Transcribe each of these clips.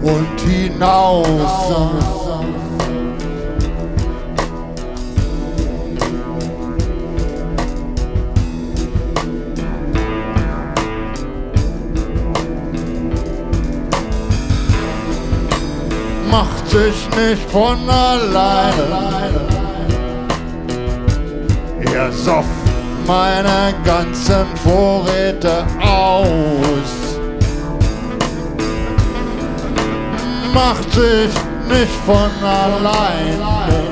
und hinaus. Macht sich nicht von alleine. Er soff meine ganzen Vorräte aus. Macht sich nicht von alleine.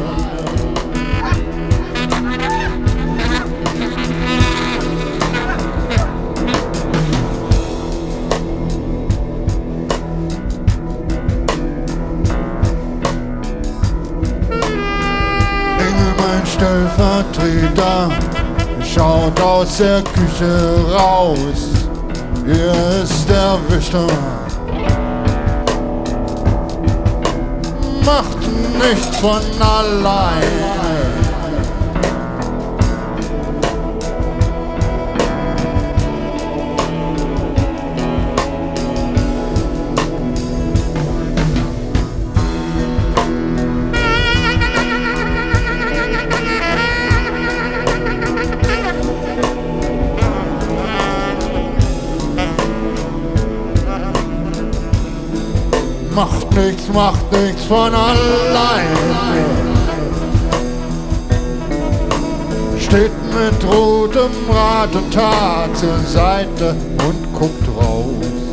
Mein Stellvertreter schaut aus der Küche raus. Er ist erwischter, macht nichts von alleine. Macht nichts von alleine. Steht mit rotem Rat und Tat zur Seite und guckt raus.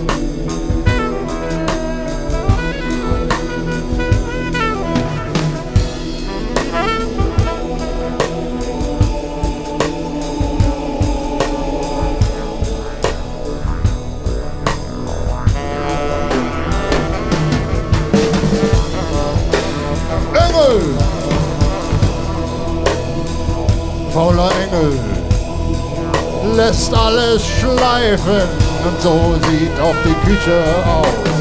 Fauler Engel lässt alles schleifen und so sieht auch die Küche aus.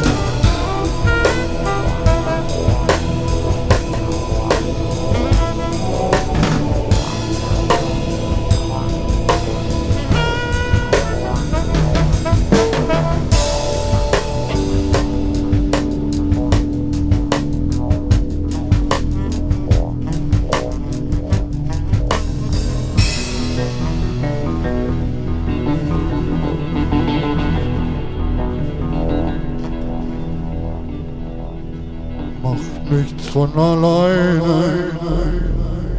Macht nichts von alleine.